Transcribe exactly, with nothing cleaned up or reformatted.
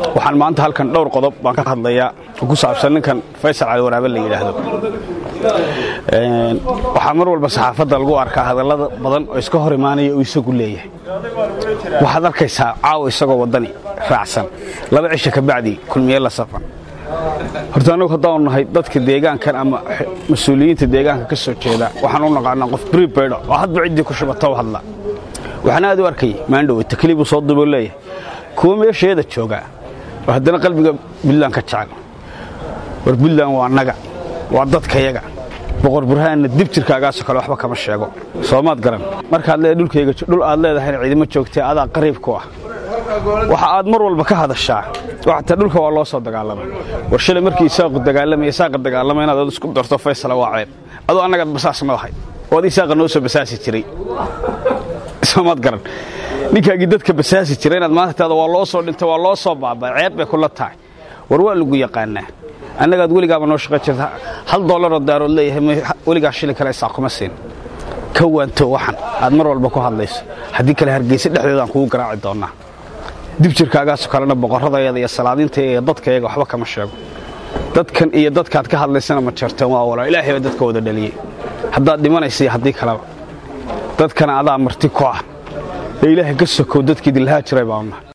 waxaan maanta halkan dhowr qodob baan ka hadlayaa ku saabsan ninkan Faysal Cali Waraabe la yiraahdo een waxa mar walba saxaafadda lagu arkaa hadallada badan oo iska hor imaanaya oo isagu leeyahay waxaad arkaysaa caaw isagoo wadani raacsan laba cisho ka bacdi kulmiye la safan horta anagu hadaan nahay dadka deegaankan ama mas'uuliyiinta deegaanka ka soo jeeda waxaan u naqaanaa qof prepared oo hadba cidii ku shubata oo hadla waxaan aad u arkay maandhow takliibu soo duboleeyay kuwa meesheeda jooga haddana qalbiga bilaan ka jacayl war bilaan waa naga waa dadkayaga boqor burhaanna dib jirkaagaas kale waxba kama sheego Soomaad garan marka leeyahay dhulkayga dhul aad leedahay ciidamo joogtay aad qariib ku ah waxa aad mar walba ka hadashaa waxa dhulka waa loo soo dagaalamay war shalay markii isaaq dagaalamay isaaq dagaalamay inaad isku darto Faysal waa ceeb adoo anaga basaas ma lahayd oo isaaq noo soo basaasi jiray Soomaad garan ninkaagi dadka basaasi jiray inaad maanta waa loo soo dhintay waa loo soo baabay ceeb bay kula tahay war waa lagu yaqaanaa annaga waligaaba noo shaqo jirta hal dollar oo daaro leeyahay waligaa shilin kale isaaq kuma siin ka waanto waxan aad mar walba ku hadlayso hadii kale hargeysa dhexdeeda aan kugu garaaci doonaa dib jirkaagaas kalena boqoradayada iyo salaadinta iyo dadkayga waxba kama sheego dadkan iyo dadkaad ka hadlaysana ma jartaan waa walaal ilaahay dadka wada dhaliyay haddaad dhimanaysa hadii kale dadkana adaa marti ku ah ilaahay ka soo dadkii dilhaa jiray baana